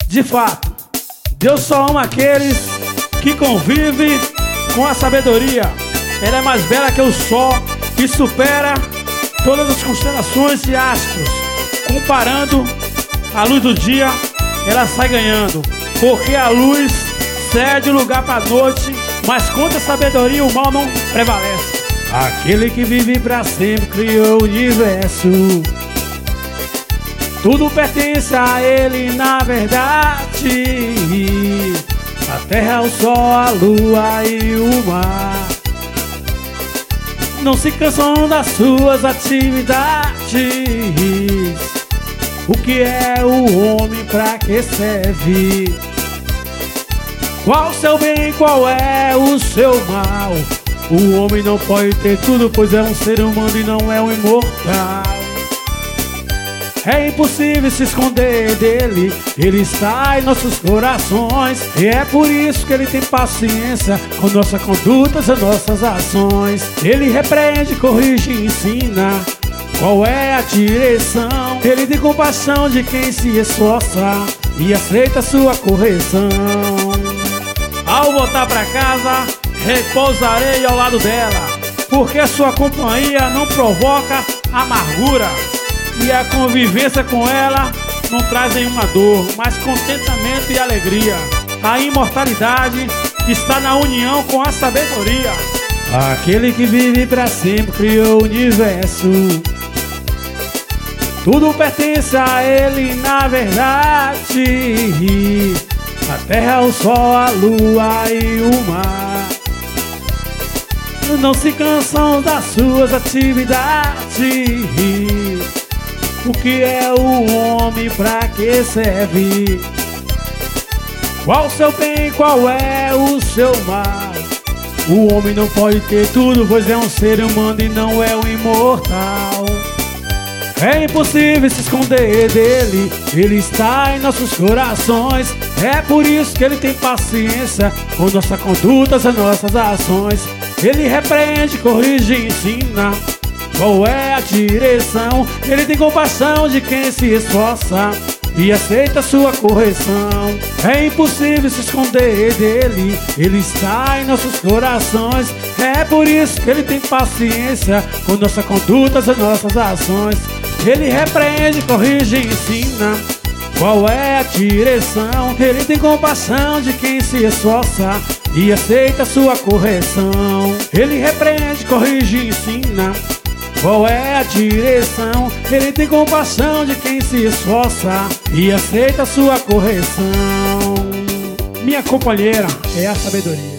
De fato, Deus só ama aqueles que convivem com a sabedoria. Ela é mais bela que o sol e supera todas as constelações e astros. Comparando a luz do dia, ela sai ganhando, porque a luz cede o lugar para a noite, mas contra a sabedoria o mal não prevalece. Aquele que vive para sempre criou o universo. Tudo pertence a ele na verdade. A terra, o sol, a lua e o mar não se cansam das suas atividades. O que é o homem, pra que serve? Qual o seu bem, qual é o seu mal? O homem não pode ter tudo, pois é um ser humano e não é um imortal. É impossível se esconder dele, ele está em nossos corações. E é por isso que ele tem paciência com nossas condutas e nossas ações. Ele repreende, corrige e ensina qual é a direção. Ele tem compaixão de quem se esforça e aceita sua correção. Ao voltar pra casa, repousarei ao lado dela, porque sua companhia não provoca amargura, e a convivência com ela não traz nenhuma dor, mas contentamento e alegria. A imortalidade está na união com a sabedoria. Aquele que vive para sempre criou o universo. Tudo pertence a ele na verdade. A terra, o sol, a lua e o mar não se cansam das suas atividades. O que é o homem, pra que serve? Qual o seu bem, qual é o seu mal? O homem não pode ter tudo, pois é um ser humano e não é um imortal. É impossível se esconder dele, ele está em nossos corações. É por isso que ele tem paciência com nossas condutas e nossas ações. Ele repreende, corrige e ensina qual é a direção. Ele tem compaixão de quem se esforça e aceita sua correção. É impossível se esconder dele, ele está em nossos corações. É por isso que ele tem paciência com nossas condutas e nossas ações. Ele repreende, corrige e ensina qual é a direção. Ele tem compaixão de quem se esforça e aceita sua correção. Ele repreende, corrige e ensina qual é a direção. Ele tem compaixão de quem se esforça e aceita sua correção. Minha companheira é a sabedoria.